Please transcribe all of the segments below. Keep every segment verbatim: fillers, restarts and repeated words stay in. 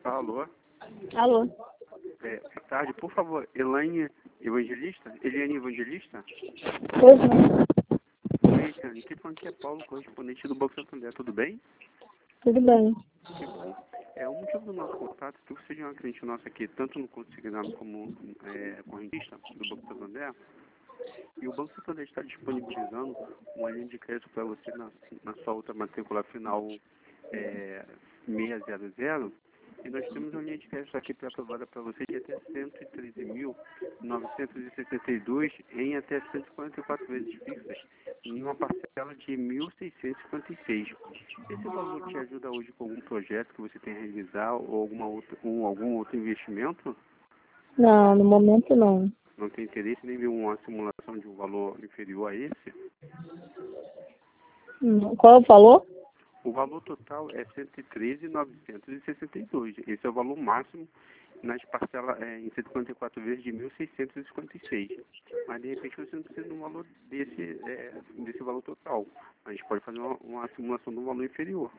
Alô? Alô? É, boa tarde, por favor, Elaine Evangelista? Eliane Evangelista? Pois não. Oi, Eliane, quem falando que é Paulo, correspondente do Banco Santander, tudo bem? Tudo bem. Que bom. É, o motivo do nosso contato é que você é uma cliente nossa aqui, tanto no consignado como é, correntista do Banco Santander, e o Banco Santander está disponibilizando uma linha de crédito para você na, na sua outra matrícula final é, seiscentos e, e nós temos uma linha de crédito aqui aprovada para você de até cento e treze mil, novecentos e setenta e dois em até cento e quarenta e quatro vezes fixas, em uma parcela de mil seiscentos e cinquenta e seis. Esse valor te ajuda hoje com algum projeto que você tem a realizar ou alguma outra, um, algum outro investimento? Não, no momento não. Não tem interesse em nenhuma simulação de um valor inferior a esse? Hum, Qual é o valor? O valor total é cento e treze mil, novecentos e sessenta e dois. Esse é o valor máximo nas parcelas é, em cento e quarenta e quatro vezes de mil seiscentos e cinquenta e seis. Mas de repente você não precisa de um valor desse, é, desse valor total. A gente pode fazer uma, uma simulação de um valor inferior.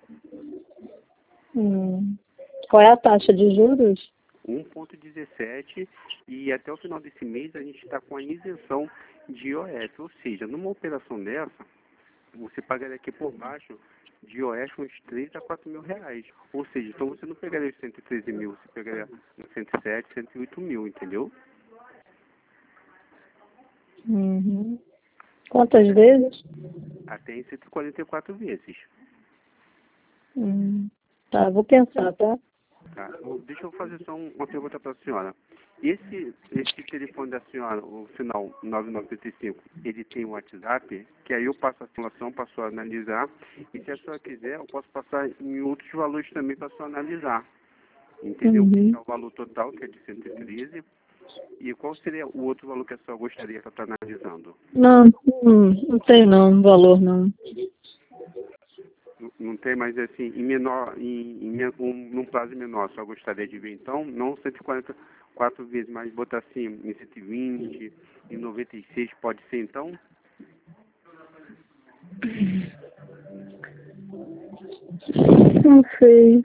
Hum. Qual é a taxa de juros? um vírgula dezessete e até o final desse mês a gente está com a isenção de I O F. Ou seja, numa operação dessa, você pagaria aqui por baixo de I O F uns três a quatro mil reais. Ou seja, então você não pegaria os cento e treze mil, você pegaria uns cento e sete, cento e oito mil, entendeu? Uhum. Quantas vezes? Até em cento e quarenta e quatro vezes. Hum. Tá, vou pensar, tá? Tá? Deixa eu fazer só um- uma pergunta para a senhora. Esse, esse telefone da senhora, o final nove nove oito cinco, ele tem um WhatsApp, que aí eu passo a simulação para a senhora analisar, e se a senhora quiser, eu posso passar em outros valores também para a senhora analisar. Entendeu? Uhum. Que é o valor total, que é de cento e treze, e qual seria o outro valor que a senhora gostaria para estar analisando? Não, não, não tem não, valor não. Não, não tem mais assim, em menor, em, em men- um, num prazo menor, só gostaria de ver então, não cento e quarenta e quatro vezes, mas botar assim em cento e vinte, em noventa e seis, pode ser então? Não sei.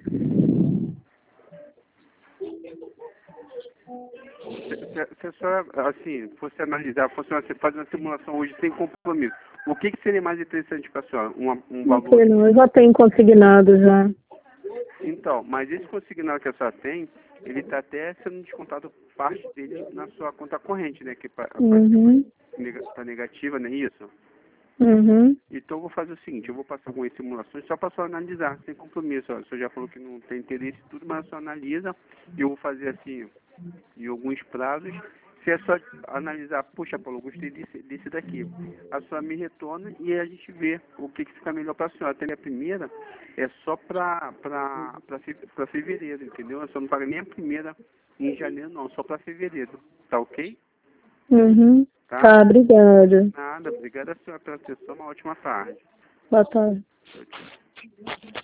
Se, se, se a senhora, assim, fosse analisar, fosse uma, você fazer uma simulação hoje sem compromisso, o que, que seria mais interessante para a senhora? Um, um Não valor sei não, eu já tenho consignado já. Então, mas esse consignado que a senhora tem, ele está até sendo descontado parte dele na sua conta corrente, né? Que pa- Uhum. está negativa, não é isso? Uhum. Então eu vou fazer o seguinte, eu vou passar algumas simulações só para a senhora analisar, sem compromisso. Ó. O senhor já falou que não tem interesse em tudo, mas a senhora analisa e eu vou fazer assim, em alguns prazos. Se é só analisar, puxa, Paulo, eu gostei desse, desse daqui. A senhora me retorna e a gente vê o que, que fica melhor para a senhora. Até a primeira é só para fevereiro, entendeu? A senhora não paga nem a primeira em janeiro, não, só para fevereiro. Tá ok? Uhum. Tá? Tá, obrigada. Nada, obrigada a senhora pela atenção, uma ótima tarde. Boa tarde. Tchau, tchau.